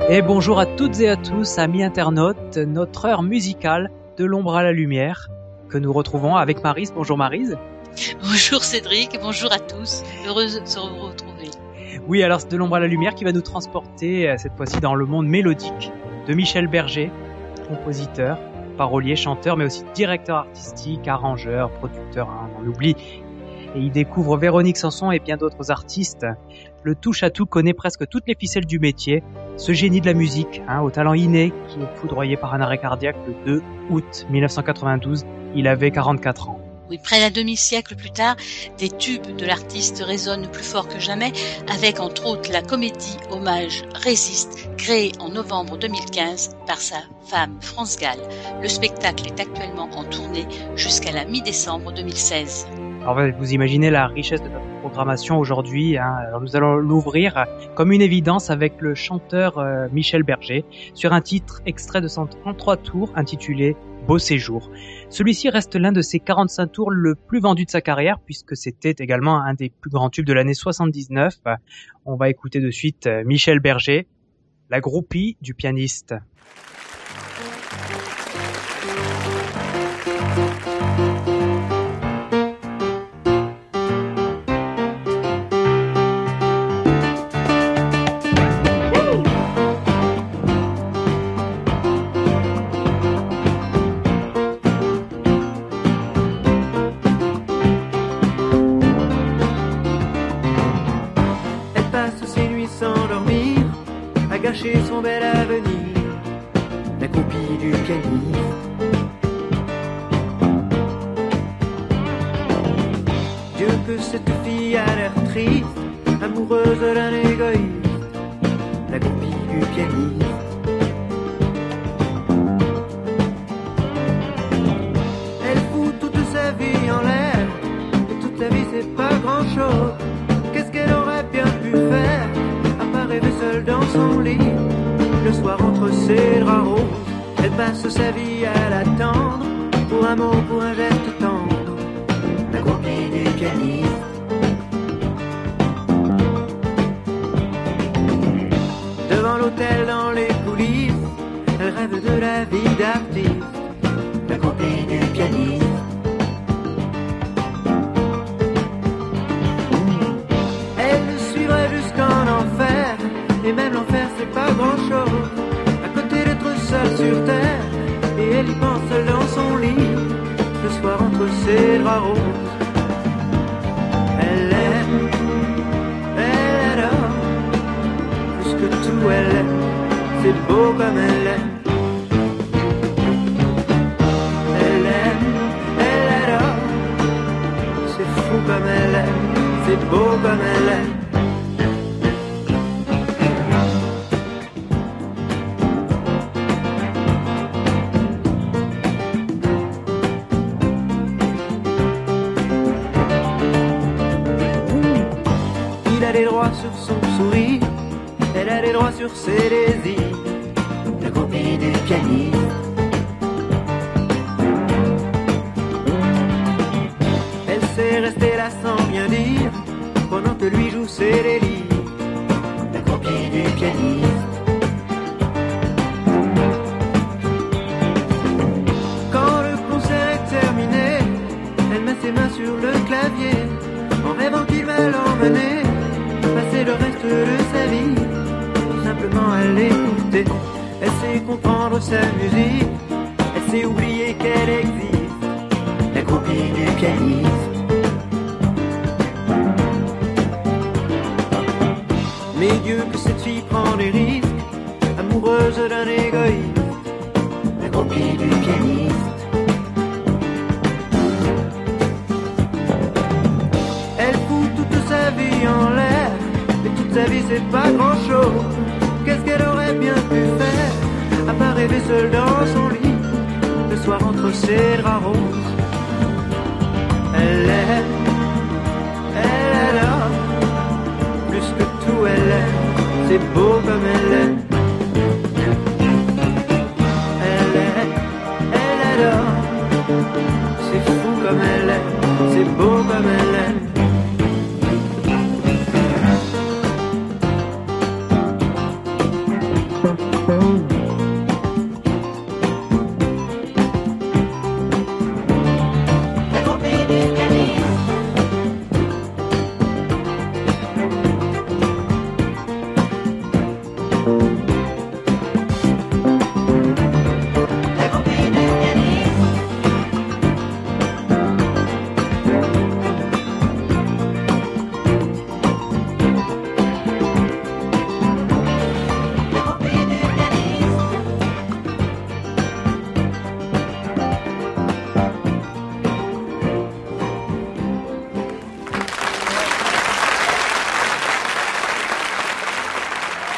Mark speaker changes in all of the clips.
Speaker 1: Et bonjour à toutes et à tous, amis internautes, notre heure musicale de l'ombre à la lumière que nous retrouvons avec Maryse. Bonjour Maryse.
Speaker 2: Bonjour Cédric, bonjour à tous, heureuse de se retrouver.
Speaker 1: Oui, alors c'est de l'ombre à la lumière qui va nous transporter cette fois-ci dans le monde mélodique de Michel Berger, compositeur, parolier, chanteur, mais aussi directeur artistique, arrangeur, producteur, on en oublie. Et il découvre Véronique Sanson et bien d'autres artistes. Le touche-à-tout connaît presque toutes les ficelles du métier. Ce génie de la musique, au talent inné, qui est foudroyé par un arrêt cardiaque le 2 août 1992. Il avait 44 ans.
Speaker 2: Oui, près d'un demi-siècle plus tard, des tubes de l'artiste résonnent plus fort que jamais, avec entre autres la comédie hommage Résiste, créée en novembre 2015 par sa femme France Gall. Le spectacle est actuellement en tournée jusqu'à la mi-décembre 2016.
Speaker 1: Alors vous imaginez la richesse de notre programmation aujourd'hui. Alors nous allons l'ouvrir comme une évidence avec le chanteur Michel Berger sur un titre extrait de son 33 tours intitulé Beau séjour. Celui-ci reste l'un de ses 45 tours le plus vendu de sa carrière puisque c'était également un des plus grands tubes de l'année 79. On va écouter de suite Michel Berger, la groupie du pianiste.
Speaker 3: Gâcher son bel avenir, la copie du pianiste. Dieu que cette fille a l'air triste, amoureuse d'un égoïste, la copie du pianiste. Elle fout toute sa vie en l'air, et toute la vie c'est pas grand chose. Qu'est-ce qu'elle aurait bien pu faire? Rêver seule dans son lit, le soir entre ses draps roses, elle passe sa vie à l'attendre, pour un mot, pour un geste tendre, la copie du pianiste. Devant l'hôtel, dans les coulisses, elle rêve de la vie d'artiste, la copie du pianiste. Elle suivrait jusqu'en enfer, et même l'enfer c'est pas grand chose, à côté d'être seule sur terre, et elle y pense seule dans son lit, le soir entre ses draps roses. Elle aime, elle adore, plus que tout elle aime, c'est beau comme elle aime. Elle aime, elle adore, c'est fou comme elle aime, c'est beau comme elle aime. Sur son sourire, elle a les droits sur ses désirs, la copie du pianiste. Elle sait rester là sans rien dire, pendant que lui joue ses délires, la copie du pianiste. Quand le concert est terminé, elle met ses mains sur le clavier, en rêvant qu'il va l'emmener passer le reste de sa vie, tout simplement à l'écouter. Elle sait comprendre sa musique, elle sait oublier qu'elle existe, la copie du pianiste. Mais Dieu que cette fille prend des risques, amoureuse d'un égoïste, la copie du pianiste. Elle fout toute sa vie en l'air, sa vie c'est pas grand chose. Qu'est-ce qu'elle aurait bien pu faire, à part rêver seule dans son lit, le soir entre ses draps roses. Elle aime, elle adore, plus que tout elle aime, c'est beau comme elle aime. Elle aime, elle adore, c'est fou comme elle aime, c'est beau comme elle aime.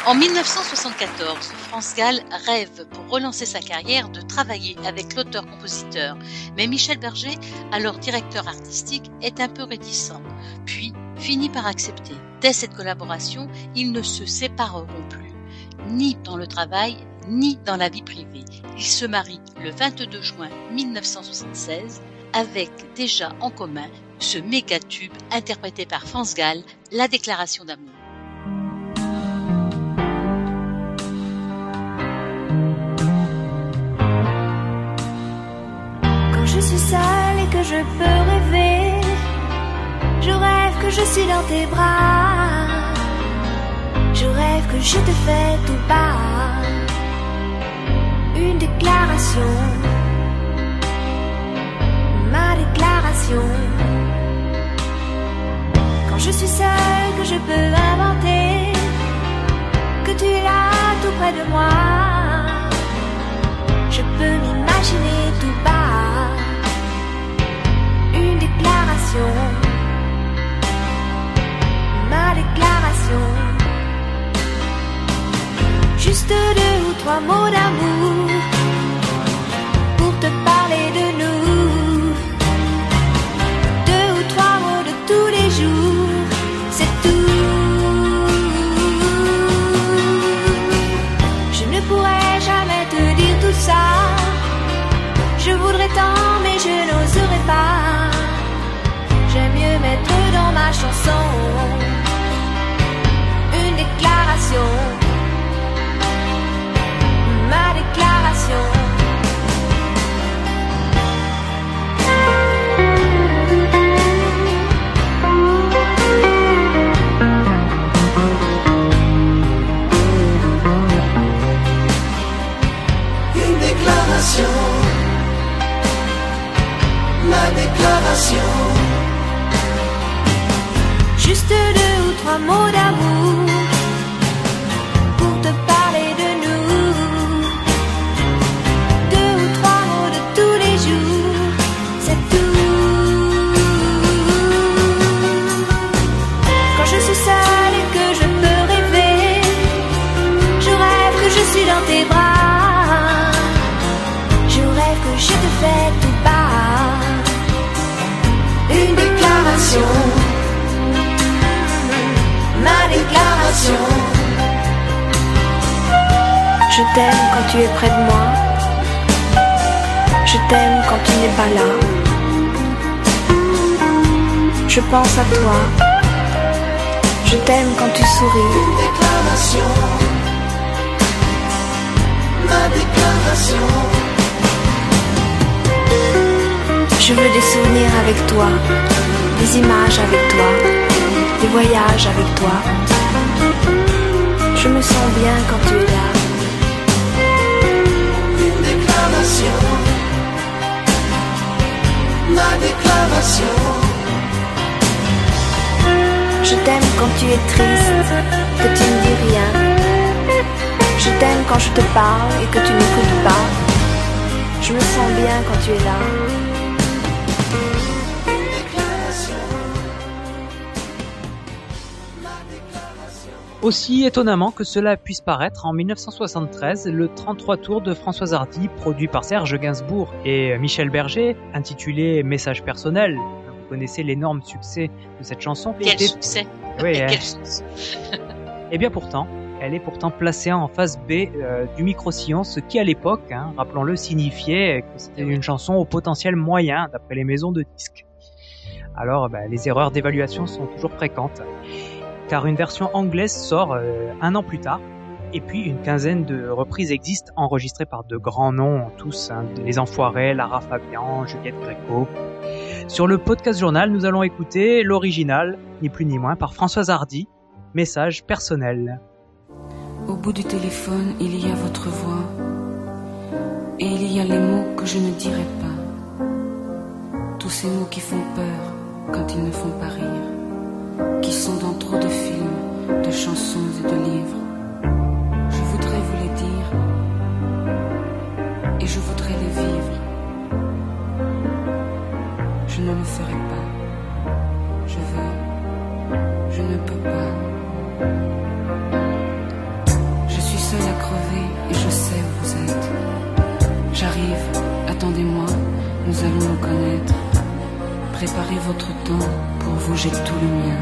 Speaker 2: En 1974, France Gall rêve pour relancer sa carrière de travailler avec l'auteur-compositeur, mais Michel Berger, alors directeur artistique, est un peu réticent, puis finit par accepter. Dès cette collaboration, ils ne se sépareront plus, ni dans le travail, ni dans la vie privée. Ils se marient le 22 juin 1976, avec déjà en commun ce méga-tube interprété par France Gall, La Déclaration d'amour.
Speaker 4: Je suis seule et que je peux rêver. Je rêve que je suis dans tes bras. Je rêve que je te fais tout bas une déclaration, ma déclaration. Quand je suis seule, que je peux inventer que tu es là tout près de moi. Je peux m'imaginer tout bas une déclaration, ma déclaration. Juste 2 ou 3 mots d'amour pour te parler de nous. 2 ou 3 mots de tous les jours, c'est tout. Je ne pourrais jamais te dire tout ça. Je voudrais tant, mais je n'oserais pas. J'aime mieux mettre dans ma chanson une déclaration, ma déclaration.
Speaker 3: Une déclaration, ma déclaration.
Speaker 4: Juste 2 ou 3 mots d'amour pour te parler de nous. 2 ou 3 mots de tous les jours, c'est tout. Quand je suis seule et que je peux rêver, je rêve que je suis dans tes bras. Je rêve que je te fais tout bas une déclaration, ma déclaration. Je t'aime quand tu es près de moi. Je t'aime quand tu n'es pas là. Je pense à toi. Je t'aime quand tu souris.
Speaker 3: Une déclaration, ma déclaration.
Speaker 4: Je veux des souvenirs avec toi, des images avec toi, des voyages avec toi. Je me sens bien quand tu es là.
Speaker 3: Une déclaration, ma déclaration.
Speaker 4: Je t'aime quand tu es triste, que tu ne dis rien. Je t'aime quand je te parle et que tu n'écoutes pas. Je me sens bien quand tu es là.
Speaker 1: Aussi étonnamment que cela puisse paraître, en 1973, le 33 tours de Françoise Hardy, produit par Serge Gainsbourg et Michel Berger, intitulé Message personnel. Vous connaissez l'énorme succès de cette chanson.
Speaker 2: Quel succès!
Speaker 1: Oui,
Speaker 2: Quel succès!
Speaker 1: Et bien pourtant, elle est pourtant placée en face B du micro-sillon, ce qui à l'époque, rappelons-le, signifiait que c'était une chanson au potentiel moyen, d'après les maisons de disques. Alors, les erreurs d'évaluation sont toujours fréquentes, car une version anglaise sort 1 an plus tard, et puis une quinzaine de reprises existent, enregistrées par de grands noms, tous, Les Enfoirés, Lara Fabian, Juliette Gréco. Sur le podcast journal, nous allons écouter l'original, ni plus ni moins, par Françoise Hardy, Message personnel.
Speaker 5: Au bout du téléphone, il y a votre voix, et il y a les mots que je ne dirai pas, tous ces mots qui font peur quand ils ne font pas rire, qui sont dans trop de films, de chansons et de livres. Je voudrais vous les dire, et je voudrais les vivre. Je ne le ferai pas. Je veux, je ne peux pas. nous allons nous connaître. Préparez votre temps, pour vous j'ai tout le mien.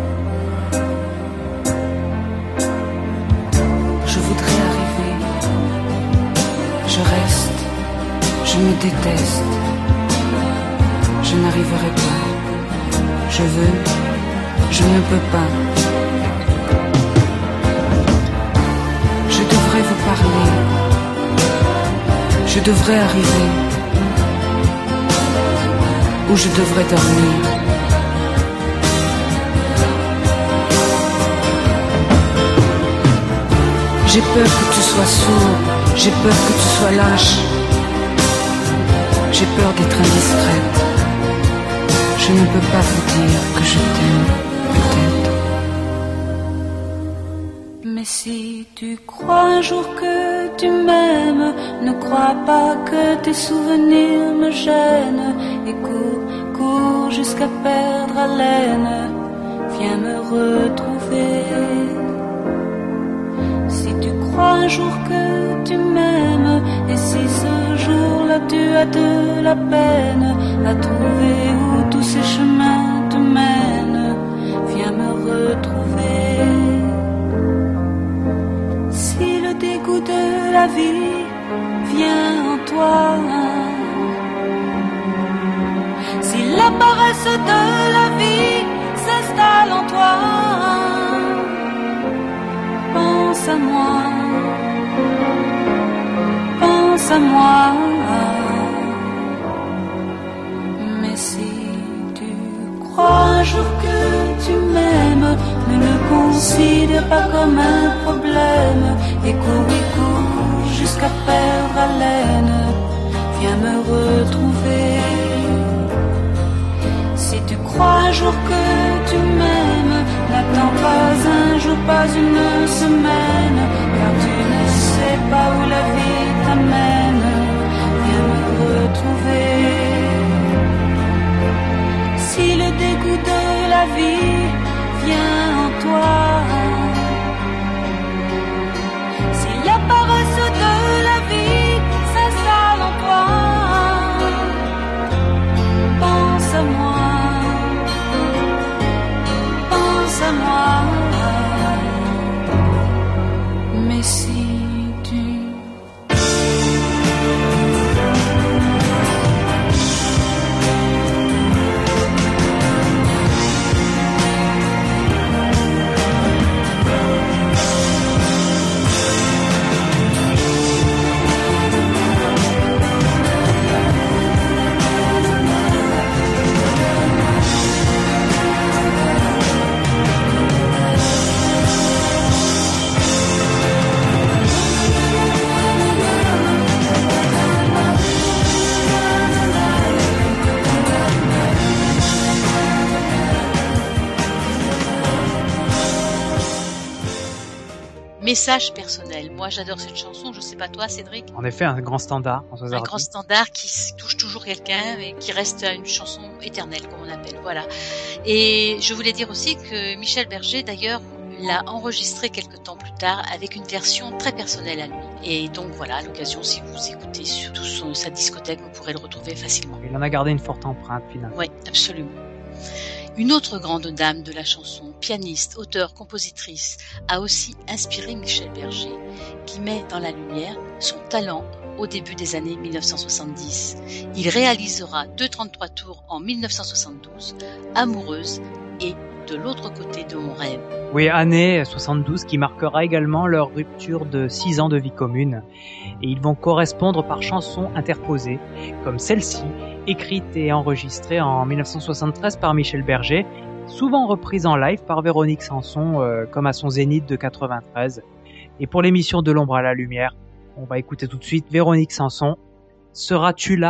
Speaker 5: Je voudrais arriver, je reste, je me déteste, je n'arriverai pas, je veux, je ne peux pas. Je devrais vous parler, je devrais arriver, où je devrais dormir. J'ai peur que tu sois sourd, j'ai peur que tu sois lâche, j'ai peur d'être indiscrète. Je ne peux pas vous dire que je t'aime, peut-être. Mais si tu crois un jour que tu m'aimes, ne crois pas que tes souvenirs me gênent. Et cours, cours jusqu'à perdre haleine, viens me retrouver. Si tu crois un jour que tu m'aimes, et si ce jour-là tu as de la peine à trouver où tous ces chemins te mènent, viens me retrouver. Si le dégoût de la vie vient en toi, si la paresse de la vie s'installe en toi, pense à moi, pense à moi. Mais si tu crois un jour que tu m'aimes, ne le considère pas comme un problème. Et cours jusqu'à perdre haleine, viens me retrouver. Si tu crois un jour que tu m'aimes, n'attends pas un jour, pas une semaine, car tu ne sais pas où la vie t'amène, viens me retrouver. Si le dégoût de la vie vient en toi, si la paresse de la vie s'installe en toi, pense à moi, pense à moi. Mais si tu
Speaker 2: Message personnel. Moi, j'adore cette chanson. Je sais pas toi, Cédric.
Speaker 1: En effet, un grand standard.
Speaker 2: Un grand standard qui touche toujours quelqu'un et qui reste une chanson éternelle, comme on appelle. Voilà. Et je voulais dire aussi que Michel Berger, d'ailleurs, l'a enregistré quelques temps plus tard avec une version très personnelle à lui. Et donc voilà, à l'occasion, si vous écoutez surtout sa discothèque, vous pourrez le retrouver facilement.
Speaker 1: Il en a gardé une forte empreinte, finalement.
Speaker 2: Oui, absolument. Une autre grande dame de la chanson, pianiste, auteure, compositrice, a aussi inspiré Michel Berger, qui met dans la lumière son talent au début des années 1970. Il réalisera 2:33 tours en 1972, Amoureuse et De l'autre côté de mon rêve.
Speaker 1: Oui, année 72 qui marquera également leur rupture de 6 ans de vie commune. Et ils vont correspondre par chansons interposées, comme celle-ci, écrite et enregistrée en 1973 par Michel Berger, souvent reprise en live par Véronique Sanson, comme à son Zénith de 93. Et pour l'émission De l'ombre à la lumière, on va écouter tout de suite Véronique Sanson. Seras-tu là ?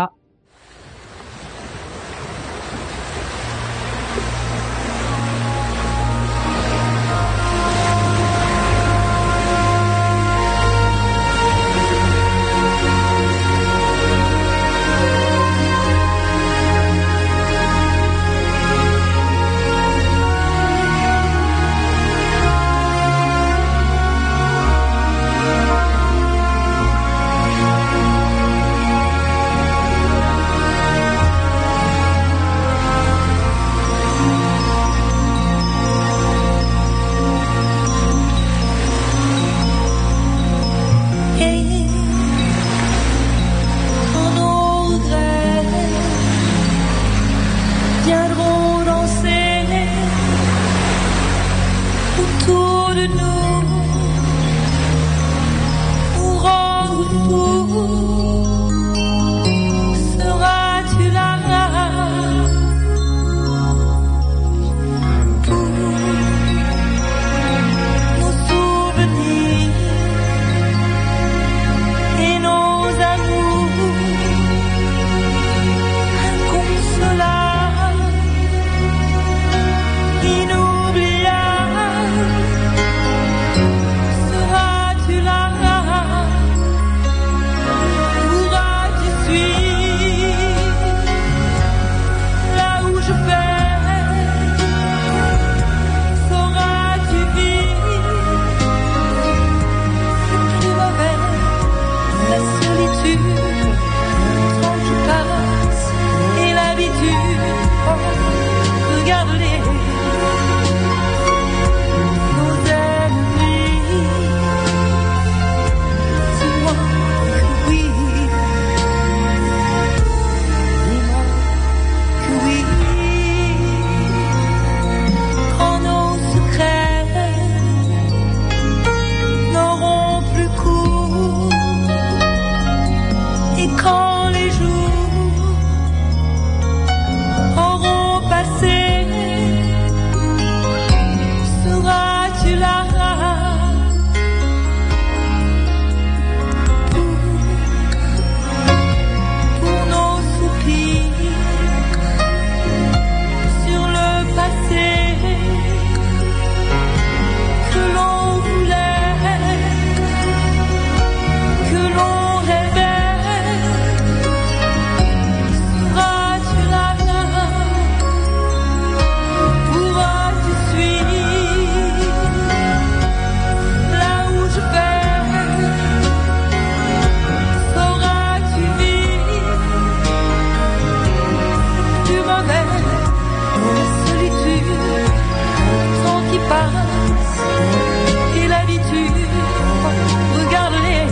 Speaker 6: grâce et l'habitude. Regarde-les,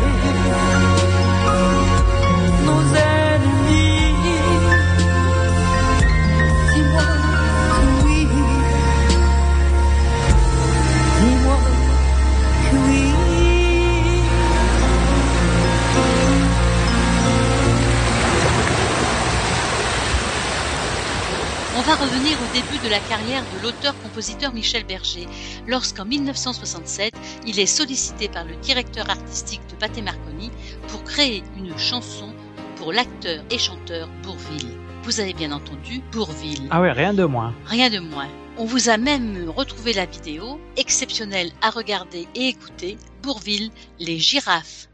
Speaker 6: nos ennemis. Dis-moi que oui, dis-moi que oui.
Speaker 2: On va revenir au début de la carrière de l'auteur-compositeur Michel Berger, lorsqu'en 1967, il est sollicité par le directeur artistique de Pathé Marconi pour créer une chanson pour l'acteur et chanteur Bourvil. Vous avez bien entendu Bourvil.
Speaker 1: Ah ouais, rien de moins.
Speaker 2: Rien de moins. On vous a même retrouvé la vidéo, exceptionnelle à regarder et écouter, Bourvil, les girafes.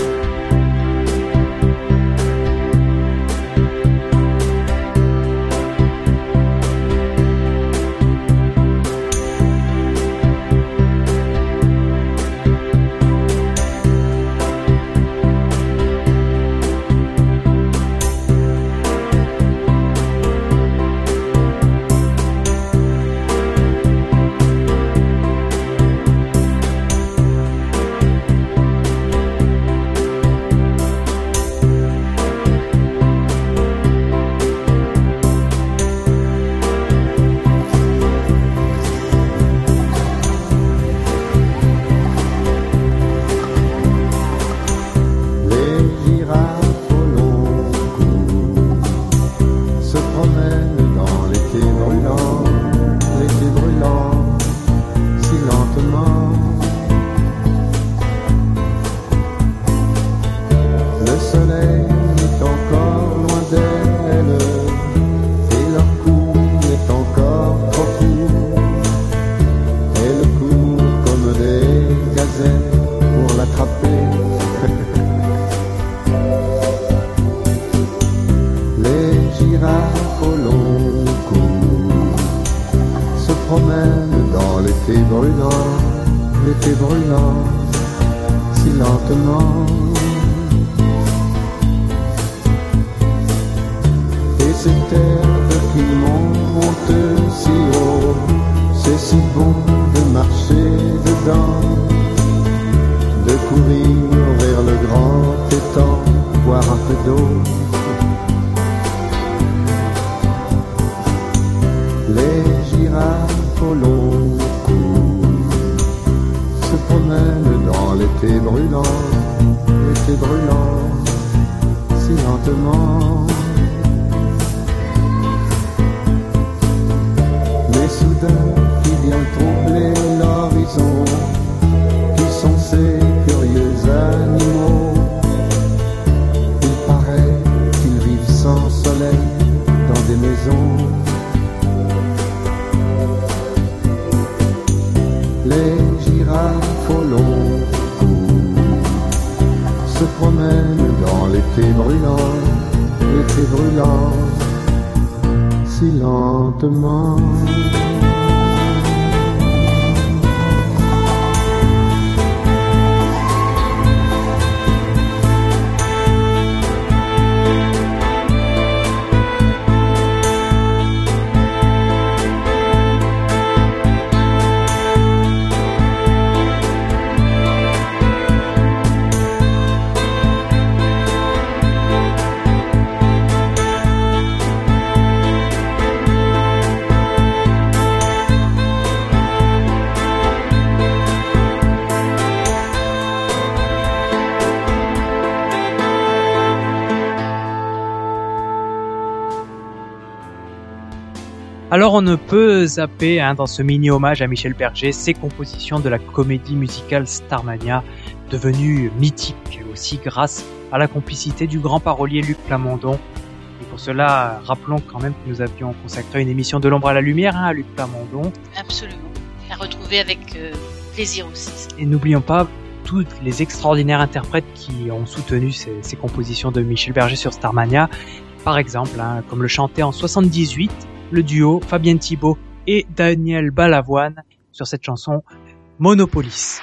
Speaker 1: Alors on ne peut zapper dans ce mini-hommage à Michel Berger ses compositions de la comédie musicale Starmania, devenue mythique aussi grâce à la complicité du grand parolier Luc Plamondon. Et pour cela, rappelons quand même que nous avions consacré une émission de l'ombre à la lumière à Luc Plamondon.
Speaker 2: Absolument, à retrouver avec plaisir aussi.
Speaker 1: Et n'oublions pas tous les extraordinaires interprètes qui ont soutenu ces compositions de Michel Berger sur Starmania. Par exemple, comme le chantait en 78, le duo Fabien Thibault et Daniel Balavoine sur cette chanson Monopolis.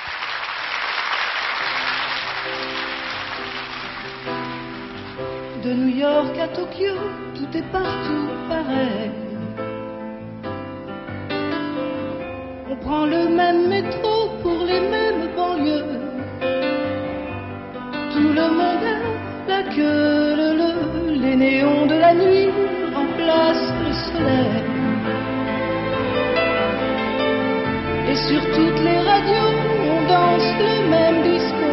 Speaker 6: De New York à Tokyo, tout est partout pareil. On prend le même métro pour les mêmes banlieues. Tout le monde a la queue leu. Les néons de la nuit remplacent le soleil. Et sur toutes les radios, on danse le même disco.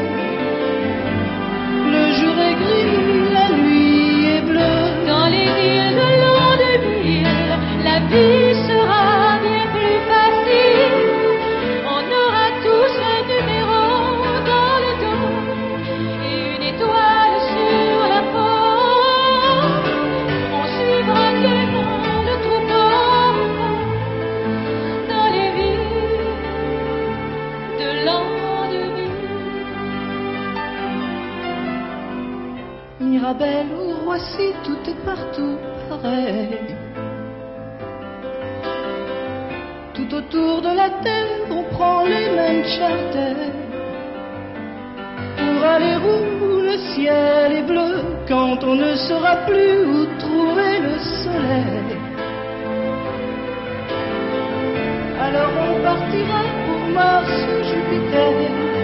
Speaker 6: Le jour est gris, la nuit est bleue.
Speaker 4: Dans les villes de l'an 2000, la vie sera bien plus facile. On aura tous un numéro dans le dos et une étoile sur la peau. On suivra gaiement le troupeau dans les villes de l'an 2000.
Speaker 6: Mirabel ou Roissy, tout est partout pareil. Tout autour de la terre, on prend les mêmes charters. Pour aller où le ciel est bleu, quand on ne saura plus où trouver le soleil. Alors on partira pour Mars ou Jupiter.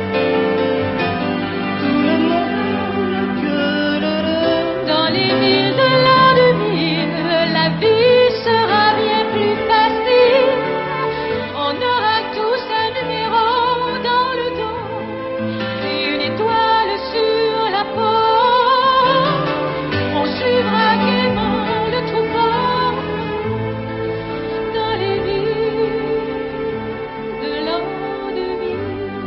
Speaker 6: Tout le monde n'a que le
Speaker 4: Dans les villes de l'an 2000, la vie sera bien plus facile. On aura tous un numéro dans le dos et une étoile sur la peau. On suivra gaiement le troupeau dans les villes de l'an 2000.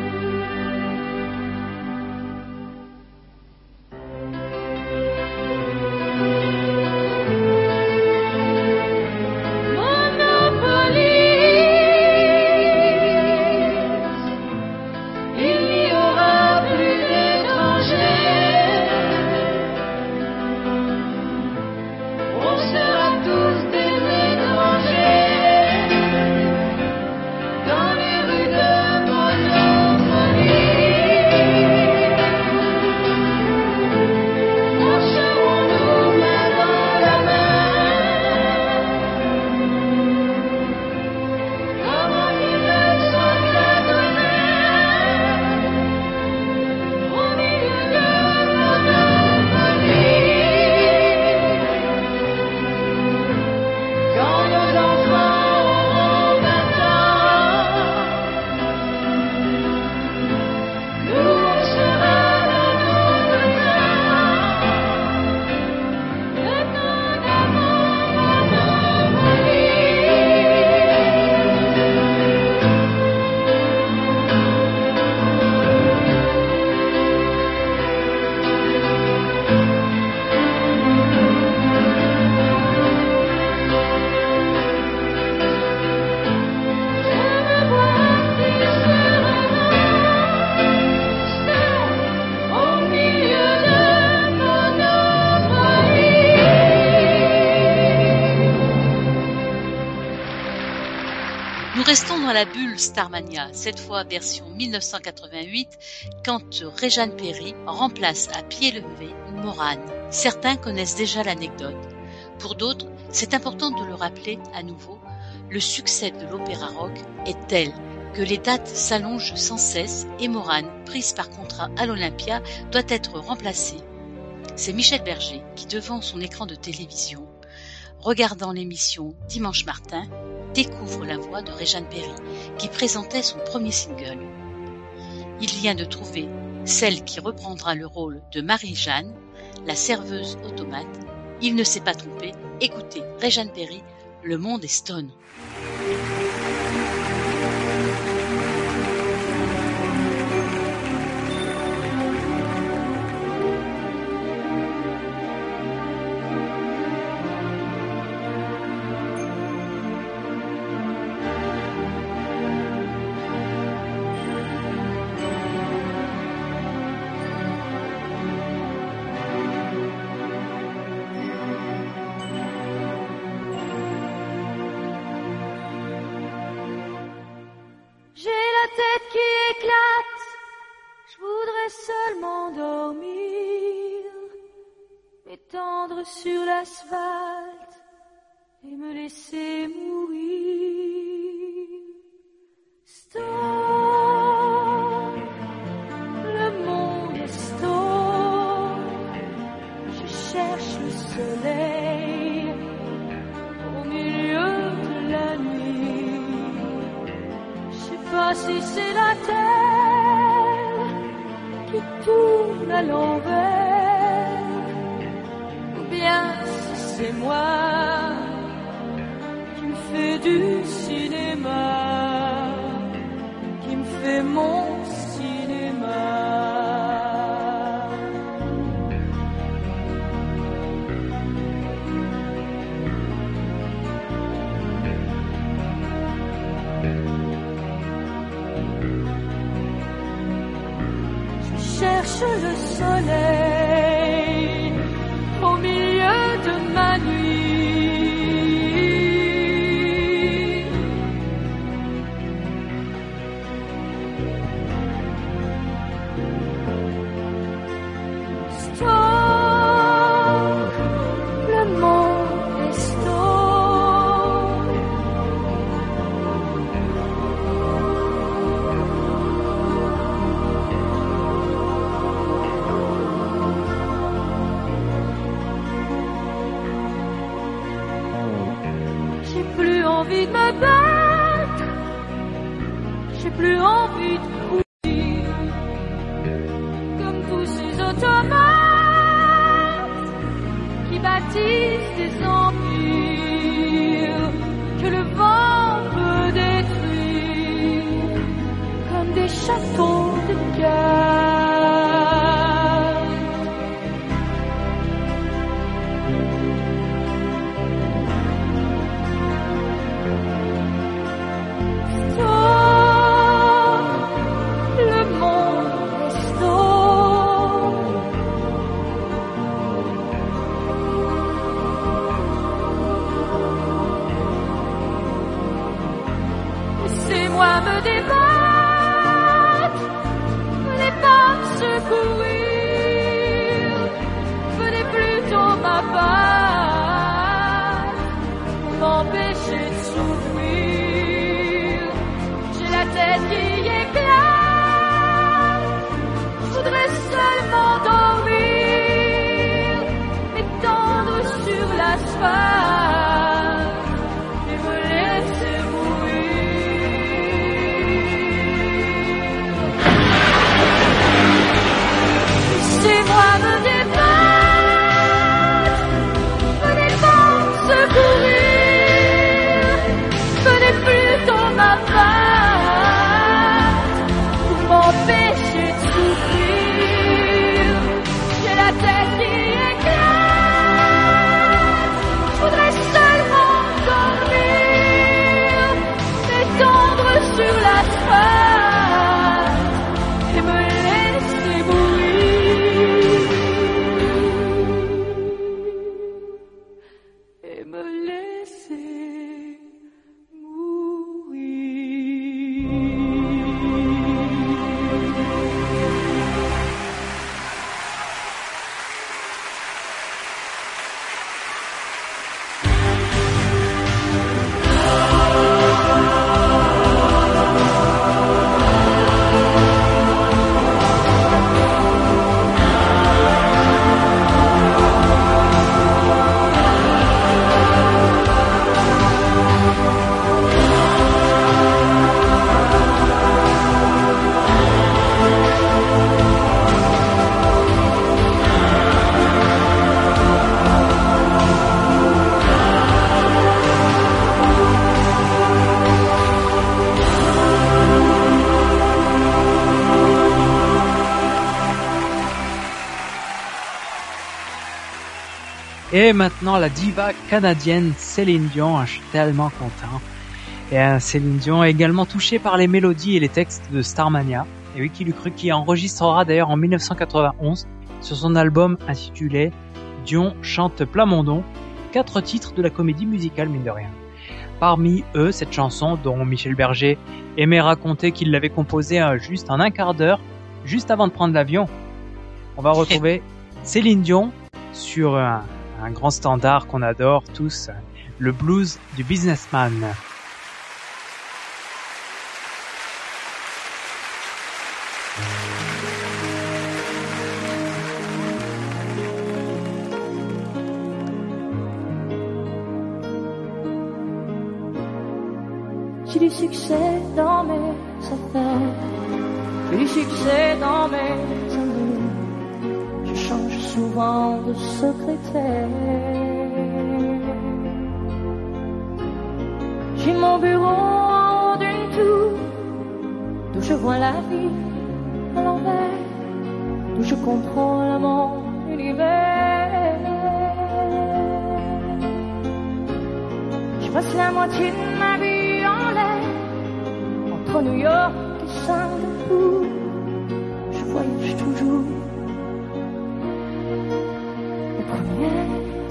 Speaker 6: Il n'y aura plus d'étrangers. On sera tous des étrangers dans les rues de Monopoly. Marcherons-nous main dans la main comme en 1914 au milieu de Monopoly. Quand nos enfants auront 20 ans, nous on sera dans notre temps. Le temps d'avant Monopoly. Je me vois assis sur un banc, au milieu de Monopoly.
Speaker 2: Nous restons dans la bulle Starmania, cette fois version 1988, quand Réjeanne Perry remplace à pied levé Morane. Certains connaissent déjà l'anecdote. Pour d'autres, c'est important de le rappeler à nouveau. Le succès de l'opéra rock est tel que les dates s'allongent sans cesse et Morane, prise par contrat à l'Olympia, doit être remplacée. C'est Michel Berger qui, devant son écran de télévision, regardant l'émission Dimanche Martin, découvre la voix de Réjeanne Perry, qui présentait son premier single. Il vient de trouver celle qui reprendra le rôle de Marie-Jeanne, la serveuse automate. Il ne s'est pas trompé. Écoutez Réjeanne Perry, Le monde est stone.
Speaker 4: tête qui éclate, je voudrais seulement dormir, m'étendre sur l'asphalte et me laisser mourir.
Speaker 6: pas si c'est la terre qui tourne à l'envers, ou bien si c'est moi qui me fais du cinéma, qui me fait mon cinéma. Cherche le soleil au milieu de ma nuit. Stop, le monde est stop. J'ai plus envie de me battre, j'ai plus envie de courir, comme tous ces automates qui bâtissent des empires que le vent peut détruire, comme des châteaux de cartes. Le monde est stop. Laissez-moi me débattre, les pas me secourir, venez plutôt m'abattre, m'empêcher de souffrir. J'ai la tête qui éclate, je voudrais seulement dormir, m'étendre sur l'asphalte et me laisser mourir. Laissez-moi me débattre, venez pas me secourir, venez plutôt m'abattre, m'empêcher de souffrir. J'ai la tête qui éclate, je voudrais seulement dormir, m'étendre sur l'asphalte et me laisser mourir. Et me laisser
Speaker 1: Et maintenant, la diva canadienne Céline Dion. Je suis tellement content. Et Céline Dion est également touchée par les mélodies et les textes de Starmania. Et oui, qui l'eût cru, qui enregistrera d'ailleurs en 1991 sur son album intitulé Dion chante Plamondon, 4 titres de la comédie musicale, mine de rien. Parmi eux, cette chanson dont Michel Berger aimait raconter qu'il l'avait composée juste en un quart d'heure, juste avant de prendre l'avion. On va retrouver Céline Dion sur un grand standard qu'on adore tous, le blues du businessman.
Speaker 6: J'ai du succès dans mes affaires, j'ai du succès dans mes amis. Je change souvent de secrétaire. J'ai mon bureau en haut d'une tour, d'où je vois la vie à l'envers, d'où je contrôle mon univers. Je passe la moitié de ma vie en l'air, entre New York et Singapour. Je voyage toujours le premier.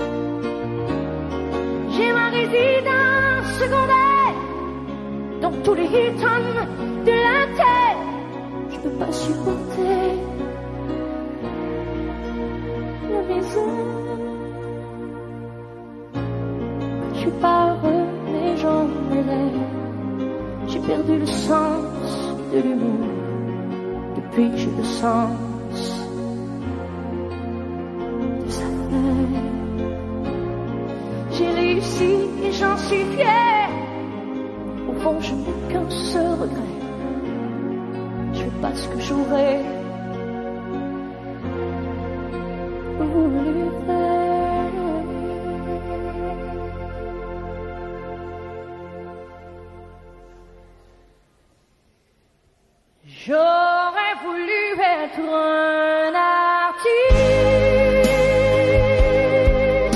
Speaker 6: J'ai ma résidence secondaire dans tous les Hilton de la terre. Je peux pas supporter la maison. Je suis pas heureux, les gens m'aident. J'ai perdu le sens de l'humour depuis que j'ai le sens des affaires. J'ai réussi et j'en suis fière. Au fond, je n'ai qu'un seul regret. Je fais pas ce que j'aurais voulu faire. J'aurais voulu être un artiste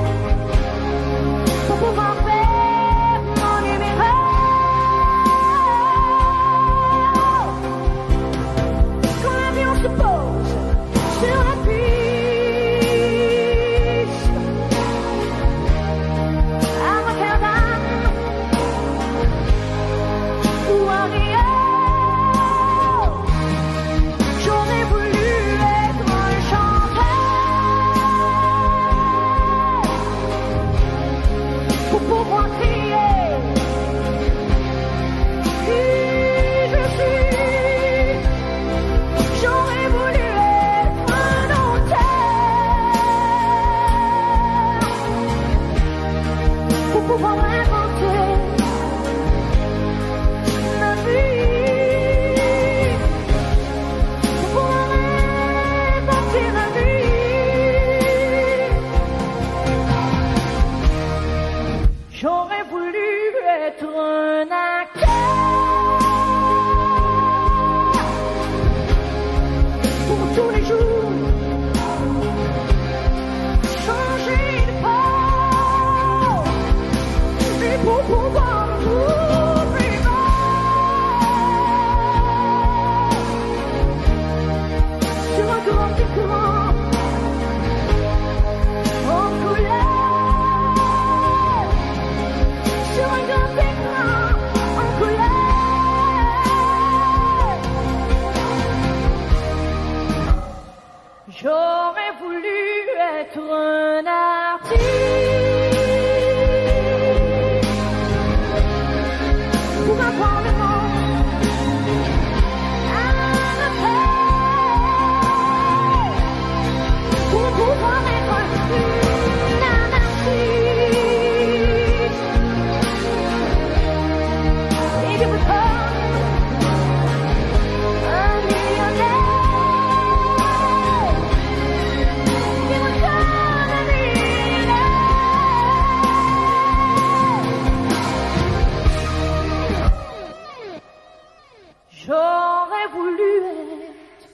Speaker 6: pour pouvoir faire mon numéro. Quand l'avion se pose sur la piste à Rotterdam ou à Rio, j'aurais voulu être un chanteur pour pouvoir crier qui je suis. J'aurais voulu être un auteur pour pouvoir inventer ma vie, pour pouvoir inventer ma vie. J'aurais voulu être un acteur pour tous les jours changer de peau et pour pouvoir m'ouvrir sur un grand écran en couleur, sur un grand écran en couleur. J'aurais voulu être un artiste pour apprendre le monde à le faire, pour pouvoir être un artiste et je me comme un millionnaire, je me comme un millionnaire. J'aurais voulu être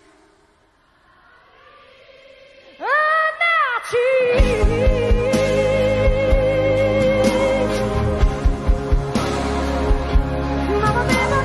Speaker 6: un artiste. Mamma mia,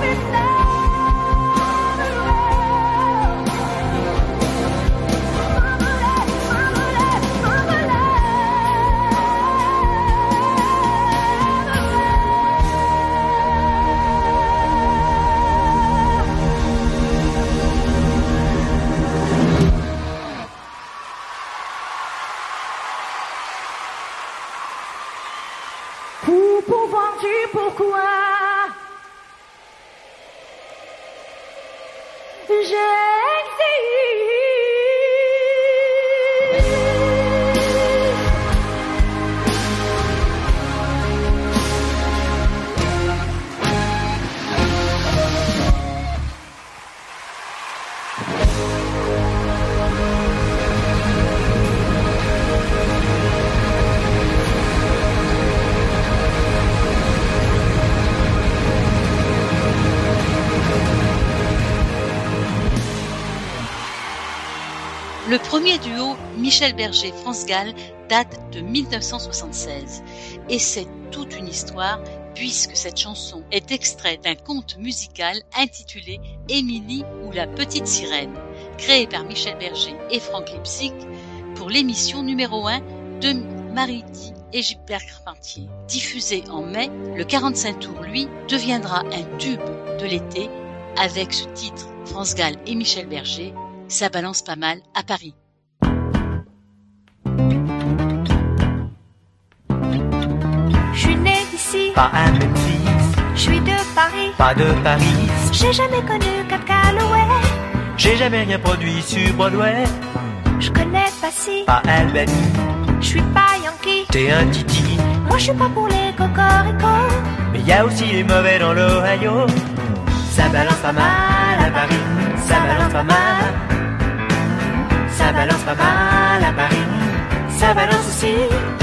Speaker 2: Le premier duo Michel Berger-France Gall date de 1976 et c'est toute une histoire puisque cette chanson est extraite d'un conte musical intitulé Émilie ou la petite sirène, créé par Michel Berger et Franck Lipsic pour l'émission numéro 1 de Maridi et Gilbert Carpentier. Diffusé en mai, le 45 tours, lui, deviendra un tube de l'été avec ce titre France Gall et Michel Berger, ça balance pas mal à Paris.
Speaker 4: Je suis née ici,
Speaker 3: Pas à Memphis,
Speaker 4: je suis de Paris.
Speaker 3: pas de Paris.
Speaker 4: J'ai jamais connu Cab Calloway.
Speaker 3: J'ai jamais rien produit sur Broadway.
Speaker 4: Je connais pas si,
Speaker 3: Pas Albany,
Speaker 4: je suis pas Yankee.
Speaker 3: t'es un titi.
Speaker 4: Moi je suis pas pour les cocoricots.
Speaker 3: Mais y a aussi les mauvais dans l'Ohio. Ça balance pas mal à Paris, ça balance pas mal. Ça balance pas mal à Paris, ça balance aussi.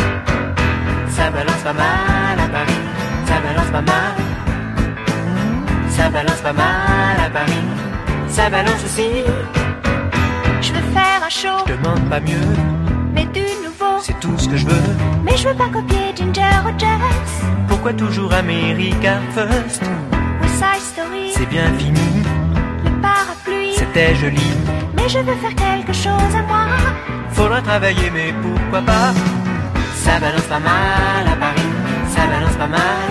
Speaker 3: Ça balance pas mal à Paris, ça balance pas mal. Ça balance pas mal à Paris, ça balance aussi.
Speaker 4: Je veux faire un show,
Speaker 3: Je demande pas mieux,
Speaker 4: mais du nouveau.
Speaker 3: c'est tout ce que je veux.
Speaker 4: Mais je veux pas copier Ginger Rogers.
Speaker 3: Pourquoi toujours America First?
Speaker 4: West Side Story,
Speaker 3: C'est bien fini,
Speaker 4: le parapluie.
Speaker 3: c'était joli.
Speaker 4: Mais je veux faire quelque chose à moi.
Speaker 3: Faudra travailler, mais pourquoi pas? Ça balance pas mal à Paris, ça balance pas mal.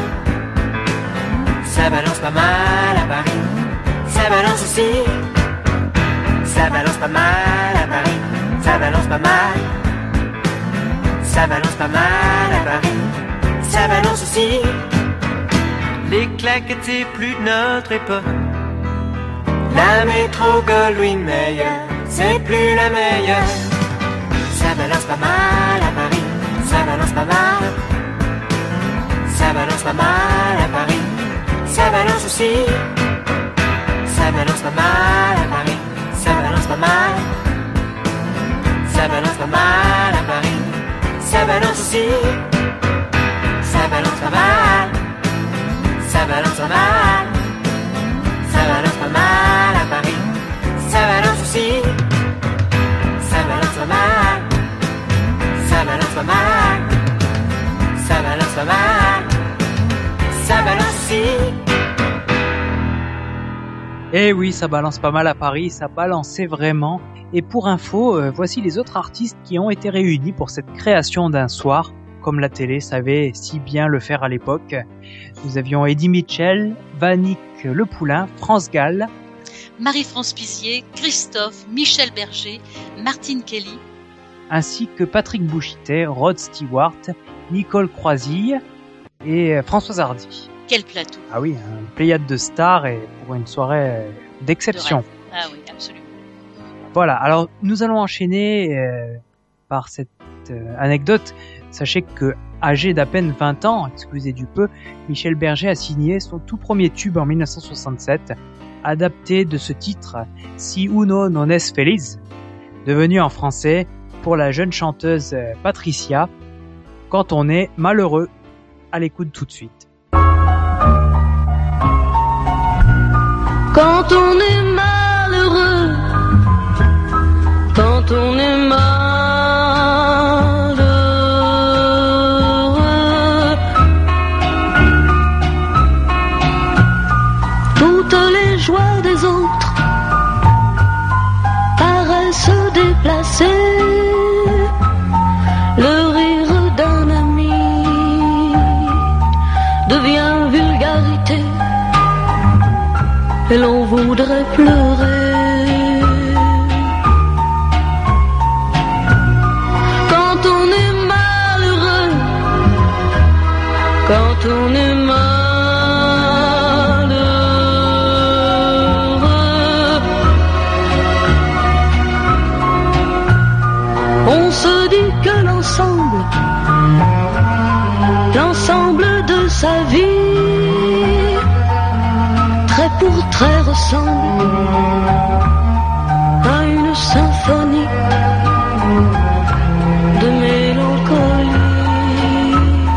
Speaker 3: Ça balance pas mal à Paris, ça balance aussi. Ça balance pas mal à Paris, ça balance pas mal. Ça balance pas mal à Paris, ça balance aussi. Les claquettes c'est plus de notre époque. La métro Goldwyn Mayer, c'est plus la meilleure. Ça balance pas mal à Paris, ça balance pas mal. Ça balance pas mal à Paris, ça balance aussi. Ça balance pas mal à Paris, ça balance pas mal. Ça balance pas mal à Paris, ça balance aussi. Ça balance pas mal, ça balance pas mal. Ça balance pas mal à Paris, ça balance aussi. Ça balance pas mal, ça balance pas mal. Ça balance pas mal, ça balance aussi.
Speaker 1: Eh oui, ça balance pas mal à Paris, ça balançait vraiment. Et pour info, voici les autres artistes qui ont été réunis pour cette création d'un soir, comme la télé savait si bien le faire à l'époque. Nous avions Eddie Mitchell, Vanik Le Poulain, France Gall,
Speaker 2: Marie-France Pizier, Christophe, Michel Berger, Martine Kelly,
Speaker 1: ainsi que Patrick Bouchité, Rod Stewart, Nicole Croisille et Françoise Hardy.
Speaker 2: quel plateau.
Speaker 1: Ah oui, un pléiade de stars et pour une soirée d'exception.
Speaker 2: De rêve. Ah oui, absolument.
Speaker 1: Voilà, alors nous allons enchaîner par cette anecdote. Sachez que, âgé d'à peine 20 ans, excusez du peu, Michel Berger a signé son tout premier tube en 1967, adapté de ce titre « Si uno non es feliz », devenu en français pour la jeune chanteuse Patricia, « Quand on est malheureux ». À l'écoute tout de suite.
Speaker 6: Quand on est malheureux, quand on est malheureux, toutes les joies des autres paraissent déplacées. Le rire d'un ami devient vulgarité et l'on voudrait pleurer. Quand on est malheureux, quand on est malheureux, on se dit que l'ensemble de sa vie, trait pour trait ressemble à une symphonie de mélancolie.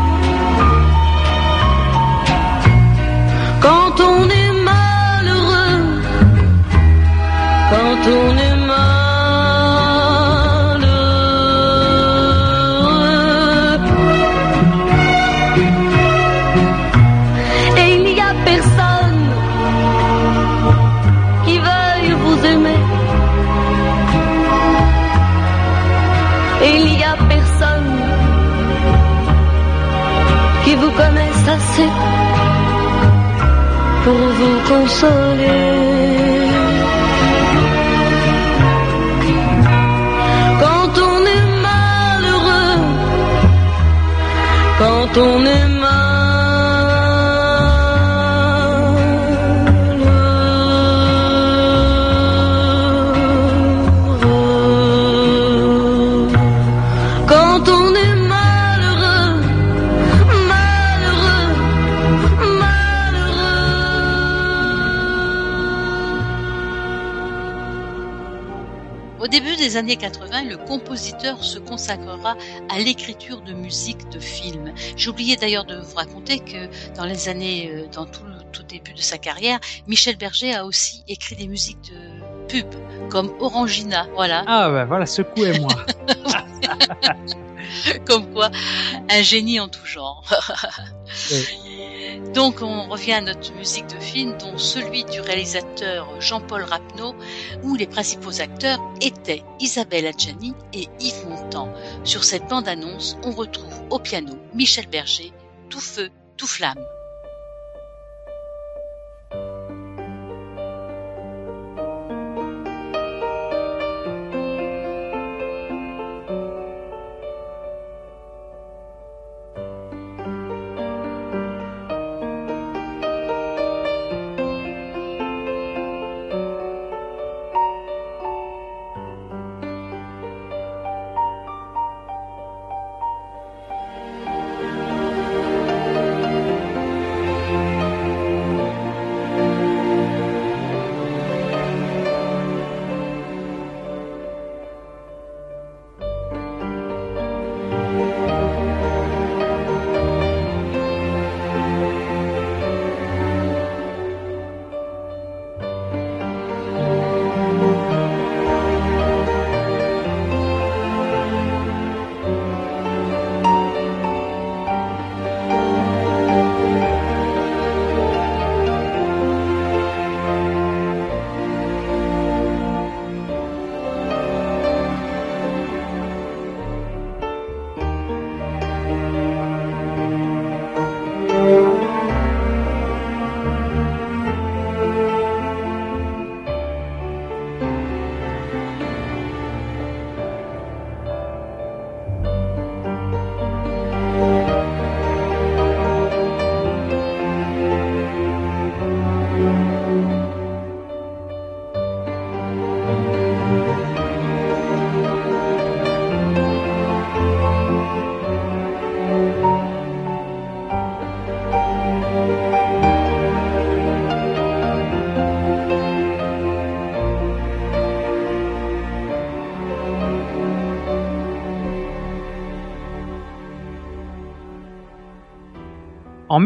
Speaker 6: Quand on est malheureux, quand on est malheureux, pour vous consoler. Quand on est malheureux, quand on est
Speaker 2: Au début des années 80, le compositeur se consacrera à l'écriture de musique de films. J'ai oublié d'ailleurs de vous raconter que dans les années, dans tout début de sa carrière, Michel Berger a aussi écrit des musiques de pub, comme Orangina, voilà.
Speaker 1: Ah bah voilà, secouez-moi.
Speaker 2: Comme quoi, un génie en tout genre.
Speaker 1: Oui.
Speaker 2: Donc on revient à notre musique de film, dont celui du réalisateur Jean-Paul Rapneau, où les principaux acteurs étaient Isabelle Adjani et Yves Montand. Sur cette bande-annonce, on retrouve au piano Michel Berger, tout feu, tout flamme.
Speaker 1: En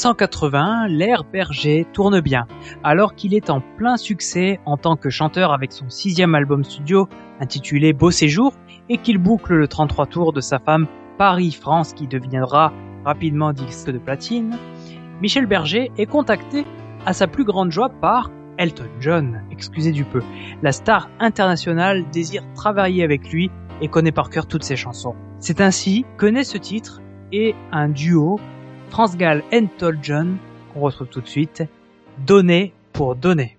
Speaker 1: 1980, l'ère Berger tourne bien, alors qu'il est en plein succès en tant que chanteur avec son 6e album studio intitulé Beau Séjour et qu'il boucle le 33 tours de sa femme Paris-France qui deviendra rapidement disque de platine. Michel Berger est contacté à sa plus grande joie par Elton John, excusez du peu. La star internationale désire travailler avec lui et connaît par cœur toutes ses chansons. C'est ainsi que naît ce titre et un duo Transgal Elton John qu'on retrouve tout de suite, Donner pour donner.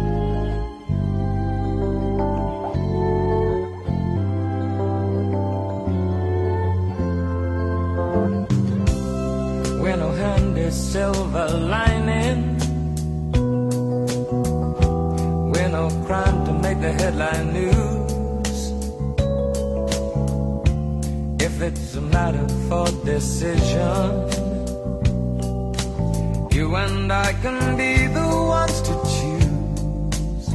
Speaker 7: When no hand is silver lining, when no crime to make the headline news, if it's a matter for decision, you and I can be the ones to choose.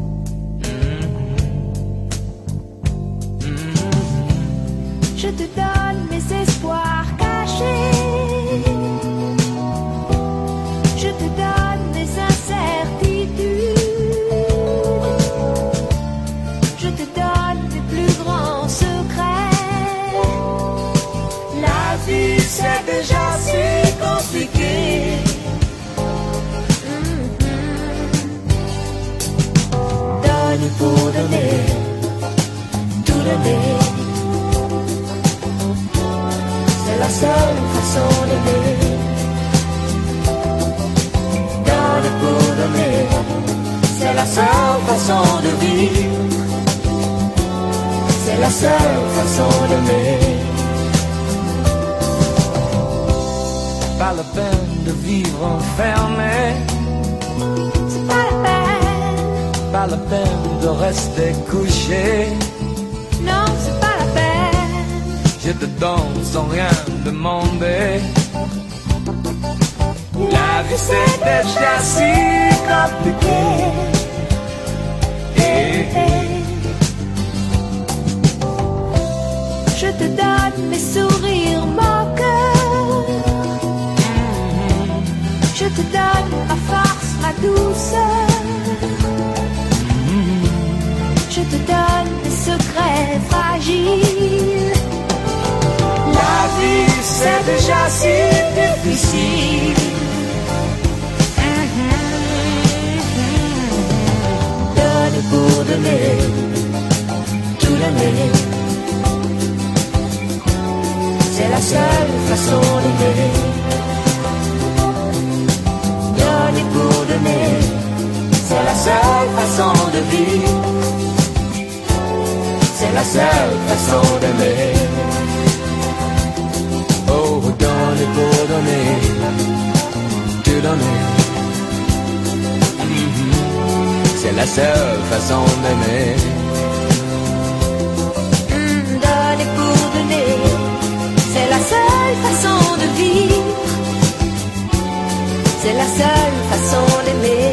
Speaker 4: Je te donne mes espoirs cachés, je te donne mes incertitudes, je te donne mes plus grands secrets. La vie c'est déjà si compliqué. Donner pour donner, tout donner, c'est la seule façon d'aimer. Donner pour
Speaker 7: la seule façon de vivre, c'est la seule façon d'aimer. Pas la peine de vivre enfermé,
Speaker 4: c'est pas la peine.
Speaker 7: pas la peine de rester couché.
Speaker 4: Non, c'est pas la peine.
Speaker 7: Je te donne sans rien demander. La vie c'est déjà si compliqué.
Speaker 4: Je te donne mes sourires, mon cœur. Je te donne ma force, ma douceur. Je te donne des secrets fragiles.
Speaker 7: La vie c'est déjà si difficile.
Speaker 4: Donner pour donner, tout donner. C'est la seule façon d'aimer. Donner pour donner,
Speaker 7: C'est la seule façon de vivre, c'est la seule façon d'aimer. Oh, donner pour donner, tout donner. C'est la seule façon d'aimer.
Speaker 4: donner pour donner, c'est la seule façon de vivre. C'est la seule façon d'aimer.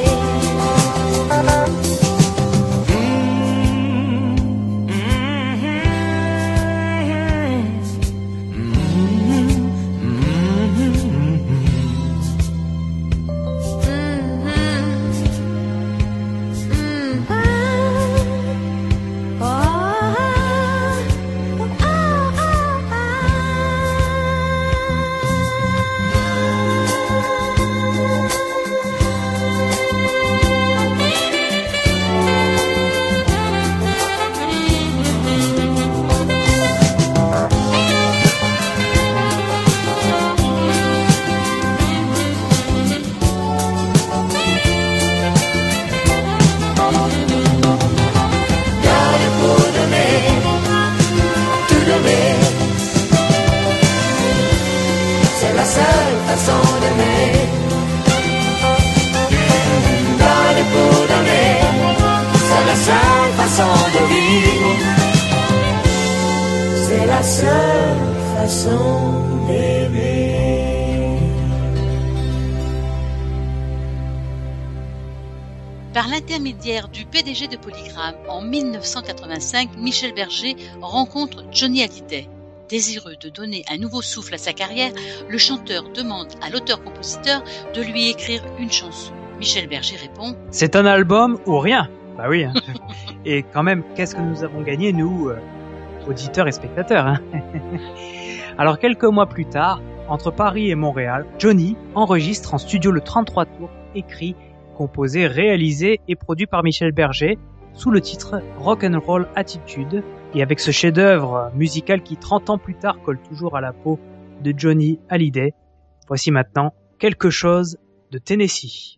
Speaker 2: Par l'intermédiaire du PDG de Polygram, en 1985, Michel Berger rencontre Johnny Hallyday. Désireux de donner un nouveau souffle à sa carrière, le chanteur demande à l'auteur-compositeur de lui écrire une chanson. Michel Berger répond «
Speaker 1: C'est un album ou rien ?» Bah oui. Hein. Et quand même, qu'est-ce que nous avons gagné, nous, auditeurs et spectateurs, hein. Alors, quelques mois plus tard, entre Paris et Montréal, Johnny enregistre en studio le 33 tours, écrit, composé, réalisé et produit par Michel Berger, sous le titre Rock'n'Roll Attitude, et avec ce chef-d'œuvre musical qui 30 ans plus tard colle toujours à la peau de Johnny Hallyday. Voici maintenant quelque chose de Tennessee.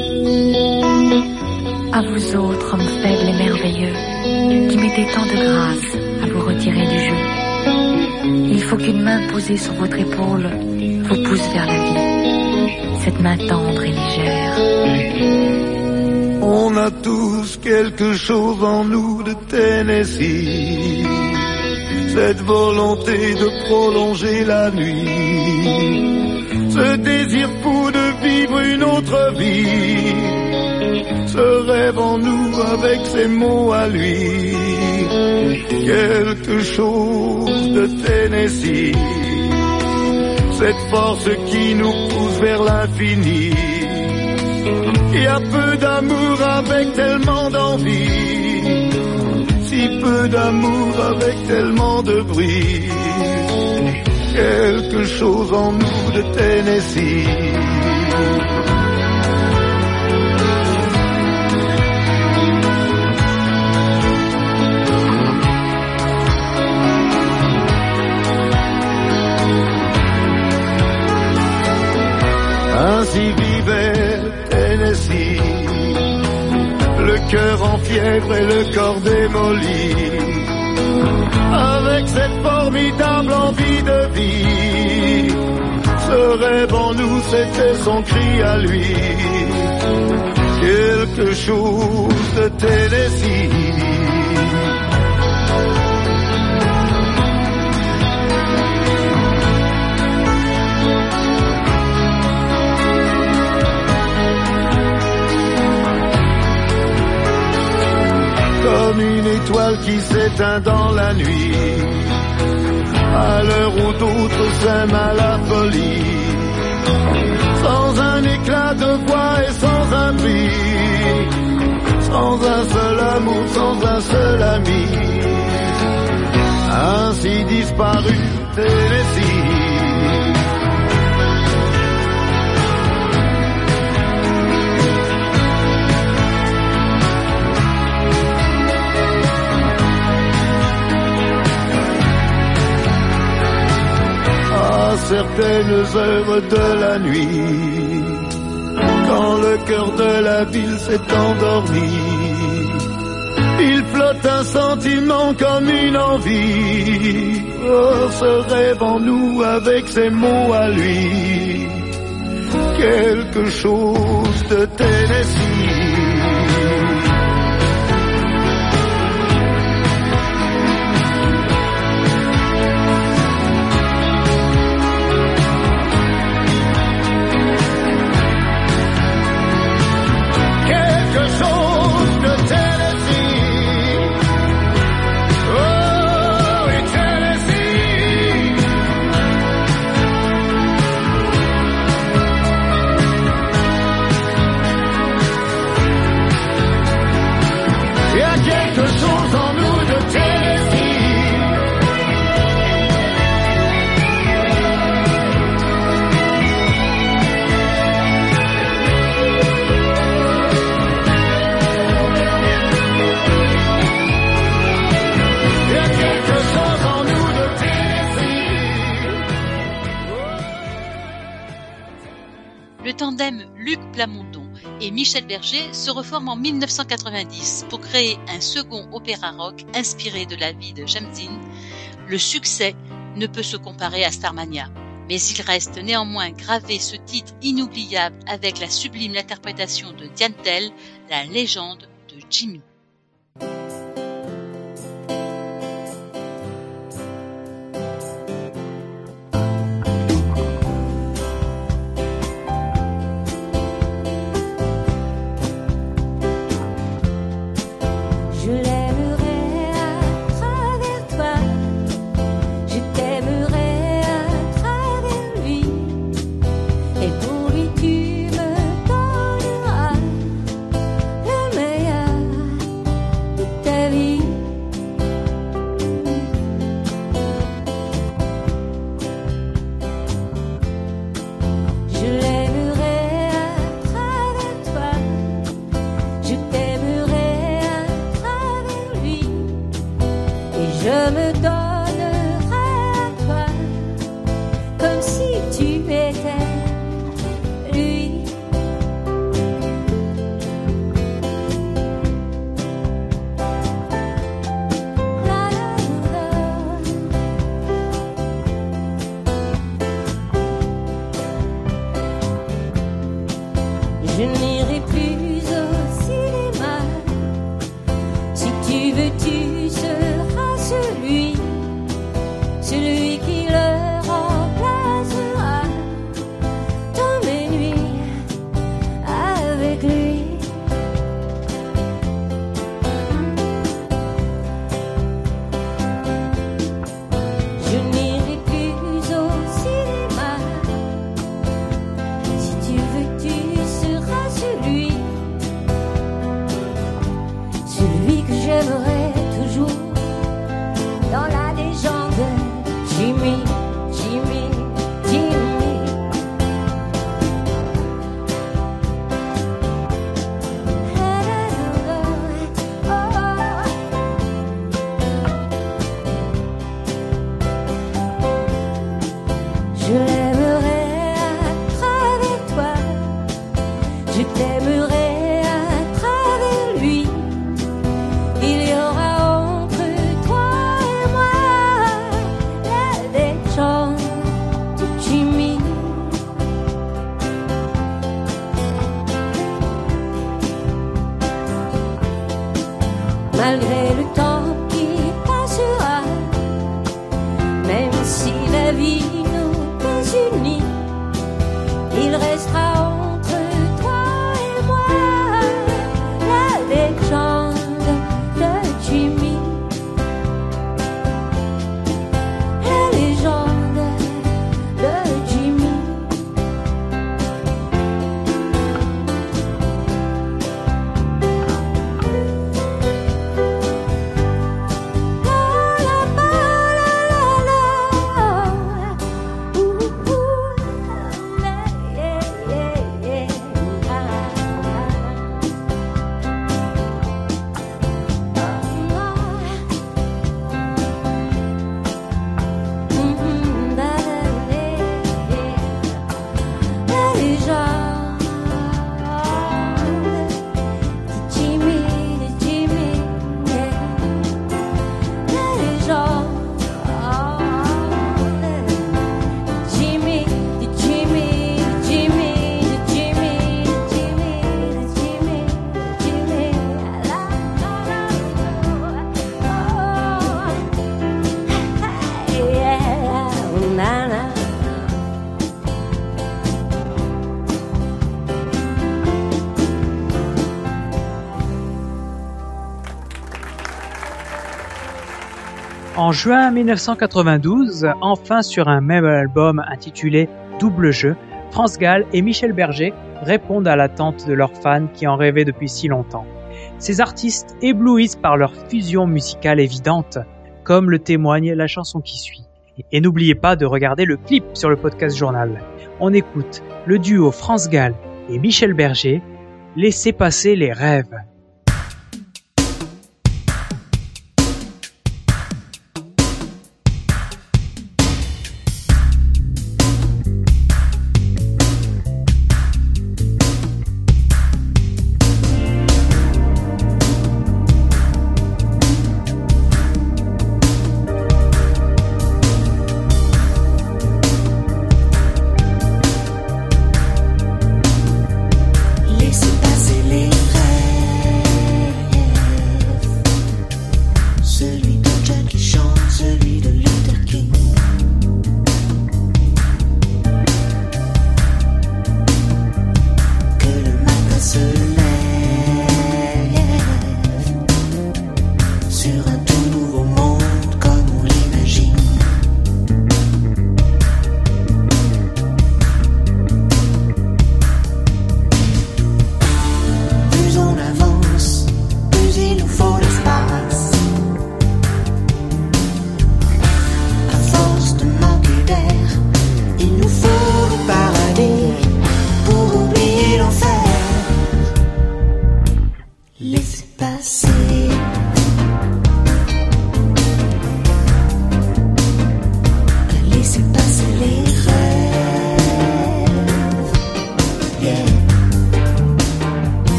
Speaker 8: À vous autres, hommes faibles et merveilleux, qui mettez tant de grâce à vous retirer du jeu. Il faut qu'une main posée sur votre épaule vous pousse vers la vie, cette main tendre et légère.
Speaker 9: On a tous quelque chose en nous de Tennessee, cette volonté de prolonger la nuit, ce désir fou de vivre une autre vie, ce rêve en nous avec ses mots à lui, quelque chose de Tennessee, cette force qui nous pousse vers l'infini. Il y a peu d'amour avec tellement d'envie, si peu d'amour avec tellement de bruit, quelque chose en nous de Tennessee. Ainsi vivait Tennessee, le cœur en fièvre et le corps démoli. Avec cette formidable envie de vie, ce rêve en nous, c'était son cri à lui. Quelque chose de Tennessee. Comme une étoile qui s'éteint dans la nuit, à l'heure où d'autres s'aiment à la folie, sans un éclat de voix et sans un bruit, sans un seul amour, sans un seul ami, ainsi disparu Tennessee. Certaines heures de la nuit, quand le cœur de la ville s'est endormi, il flotte un sentiment comme une envie. Oh, ce rêve en nous avec ses mots à lui, quelque chose de Tennessee.
Speaker 2: Le tandem Luc Plamondon et Michel Berger se reforme en 1990 pour créer un second opéra rock inspiré de la vie de Jamzine. Le succès ne peut se comparer à Starmania, mais il reste néanmoins gravé ce titre inoubliable avec la sublime interprétation de Diane Tell, la légende de Jimmy.
Speaker 4: Je t'aimerai à travers lui.
Speaker 6: malgré le temps qui passera, même si la vie nous désunit, il restera entre toi et moi la légende de Jimmy, la légende de Jimmy.
Speaker 1: En juin 1992, enfin sur un même album intitulé Double Jeu, France Gall et Michel Berger répondent à l'attente de leurs fans qui en rêvaient depuis si longtemps. Ces artistes éblouissent par leur fusion musicale évidente, comme le témoigne la chanson qui suit. Et n'oubliez pas de regarder le clip sur le podcast journal. On écoute le duo France Gall et Michel Berger, Laissez passer les rêves.
Speaker 10: Laissez passer les rêves.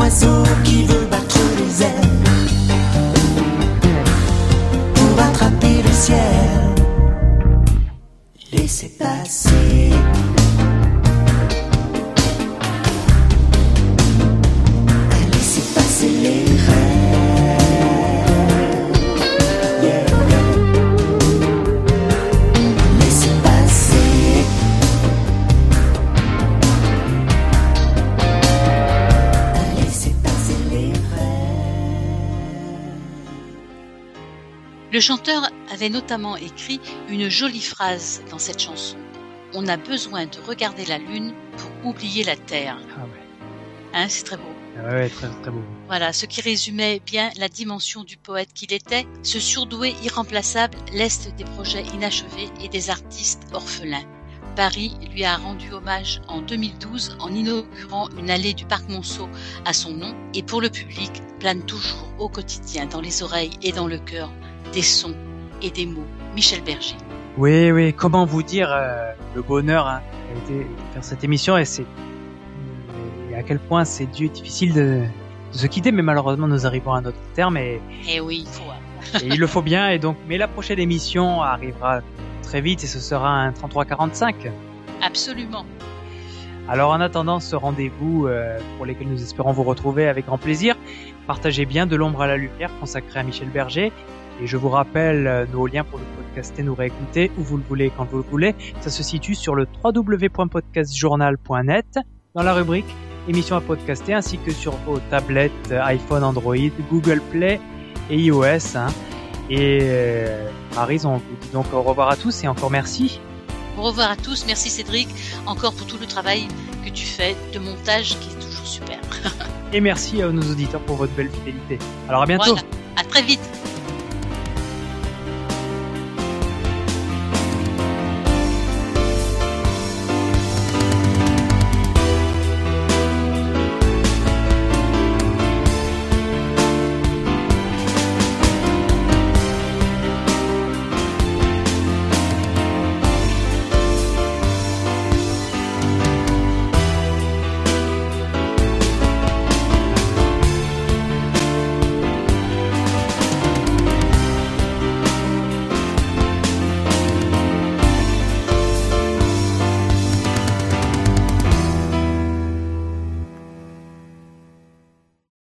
Speaker 3: oiseau qui veut battre les ailes pour attraper le ciel. Laissez passer. Laissez passer les rêves. Yeah. Laissez passer. Laissez passer les rêves.
Speaker 2: Le chanteur avait notamment écrit une jolie phrase dans cette chanson. On a besoin de regarder la lune pour oublier la terre.
Speaker 1: Ah ouais.
Speaker 2: Hein, c'est très beau.
Speaker 1: Ah ouais, très, très beau.
Speaker 2: Voilà, ce qui résumait bien la dimension du poète qu'il était, ce surdoué irremplaçable, l'est des projets inachevés et des artistes orphelins. Paris lui a rendu hommage en 2012 en inaugurant une allée du parc Monceau à son nom, et pour le public, plane toujours au quotidien dans les oreilles et dans le cœur des sons et des mots. Michel Berger.
Speaker 1: Oui, oui, comment vous dire le bonheur a été de faire cette émission et à quel point c'est difficile de se quitter, mais malheureusement nous arrivons à notre terme et
Speaker 2: Oui, il faut.
Speaker 1: et il le faut bien, et donc mais la prochaine émission arrivera très vite et ce sera un 33-45.
Speaker 2: Absolument.
Speaker 1: Alors en attendant ce rendez-vous pour lequel nous espérons vous retrouver avec grand plaisir, partagez bien De l'ombre à la lumière consacré à Michel Berger. Et je vous rappelle nos liens pour le podcaster, nous réécouter où vous le voulez, quand vous le voulez. Ça se situe sur le www.podcastjournal.net dans la rubrique émissions à podcaster, ainsi que sur vos tablettes, iPhone, Android, Google Play et iOS. Et Maryse, on vous dit donc au revoir à tous et encore merci.
Speaker 2: Au revoir à tous. Merci Cédric, encore pour tout le travail que tu fais de montage qui est toujours super.
Speaker 1: Et merci à nos auditeurs pour votre belle fidélité. Alors à bientôt.
Speaker 2: Voilà. À très vite.